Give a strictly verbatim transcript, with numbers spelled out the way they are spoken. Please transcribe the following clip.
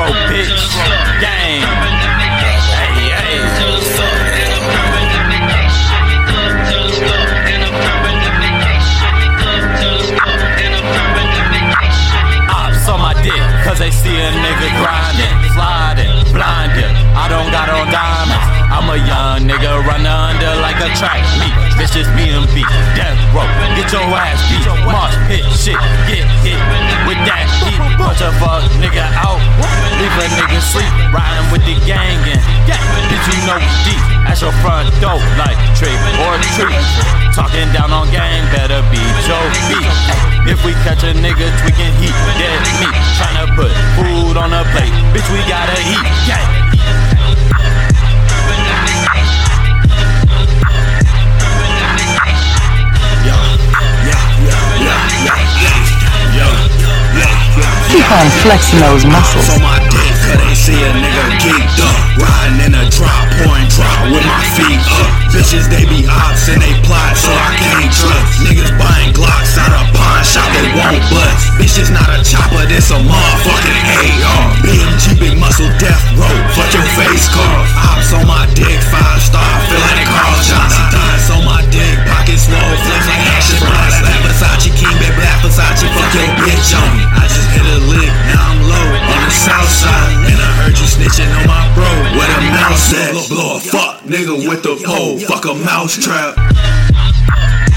road, bitch. Gang. Hey, hey. Ops on my dick, cause they see a nigga grinding, sliding, blinded. I don't got on diamonds. I'm a young nigga running under like a track meet. Bitches B M B, death row, get your ass beat. Mosh pit shit, get hit with that heat. Punch a fuck nigga out, leave a nigga sleep. Riding with the gang and bitch you know we deep. At your front door like trick or treat. Talking down on gang, better be Joe B. If we catch a nigga tweaking heat, dead meat. Tryna put food on a plate, bitch we gotta eat. Gang. Keep on flexing those muscles. On my dick, cause they see a nigga geeked up. Riding in a drop, pouring drop with my feet up. Bitches, they be ops and they plot, so I can't trust. Niggas buying Glocks out of pawn shop, they won't bust. Bitches not a chopper, this a motherfucking A R. B M G, big muscle, death row, fuck your face car. Ops on my dick, five star, feel like Carl Johnson. Dice on my dick, pocket swole, flex like action bras. Black Versace, King, baby, black Versace, fuck your bitch on me. I just hit a lick, now I'm low on the south side. And I heard you snitching on my bro, where the mouse at? Blow a fuck nigga with the pole, fuck a mouse trap.